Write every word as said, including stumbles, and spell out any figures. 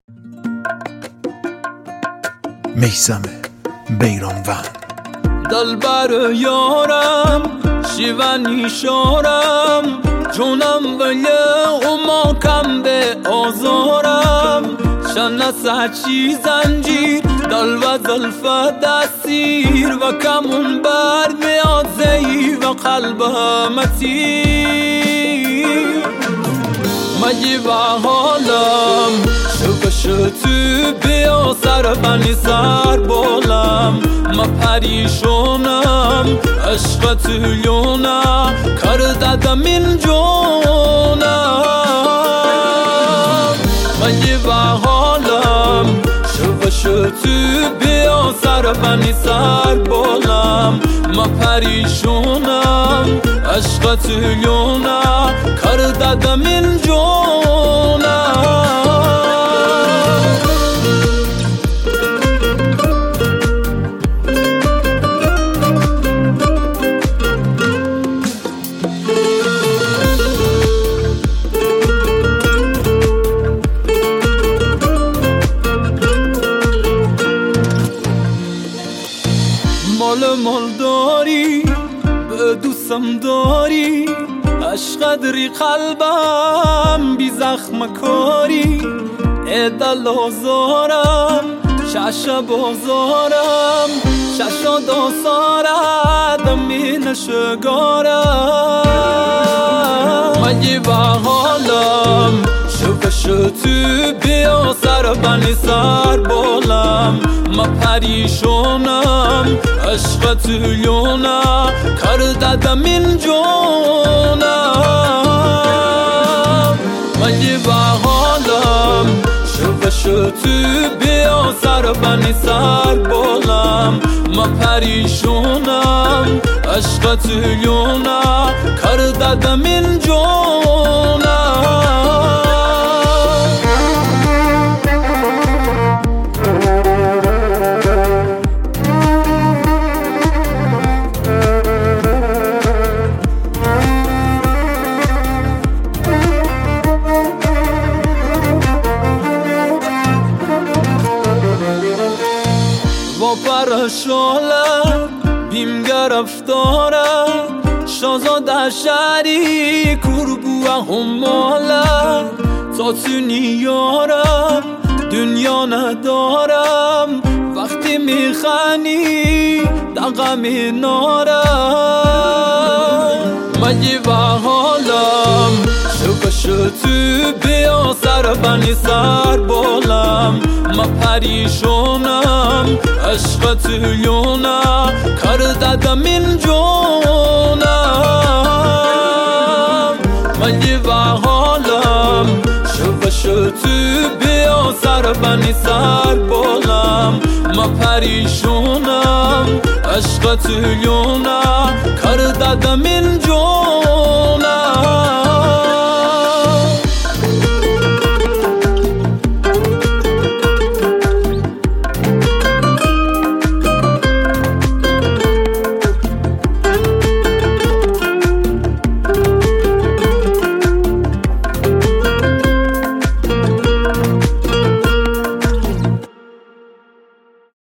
میثم بیرانوند. دلبر یارم شیوانی شارم، جونم ولی اوما کم به آزارم. شنه سچی زنجیر دل و زلف دستیر، و کمون بر میاد زیر و قلبم تیر. مگی و حالم شو شو تو بیا سر بنی سر بالم. ما پریشونم عشق تویونا کرددم این جونم. مگی و حالم شو شو تو بیا سر بنی سر بالم. ما پریشونم عشق تویونا کرددم این جونم. مال مال داری به دوستم داری، عشق دری قلبم بی زخم کاری. ایدل آزارم شش بازارم، شش دو سارم این شگارم. مگی و حالم شو شو تو بیا سر بنی سر بالم. ما پریشونم عشق تویونا کرددم این جونم. مگی و حالم شو شو تو بیا سر بنی سر بالم. ما پریشونم عشق تویونا کرددم این جونم. با پرشالم بیم گرفتارم، شازاده شهری کربو و همالم. تا تو نیارم دنیا ندارم، وقتی میخنی دقم نارم. مگی و حالم شو شو تو بیا سر بنی سر بالم. ما پریشونم عشق تویونا کرددم این جونم. مگی و حالم شو شو تو بیا سر بنی سر بالم. ما پریشونم عشق تویونا کرددم این جونم.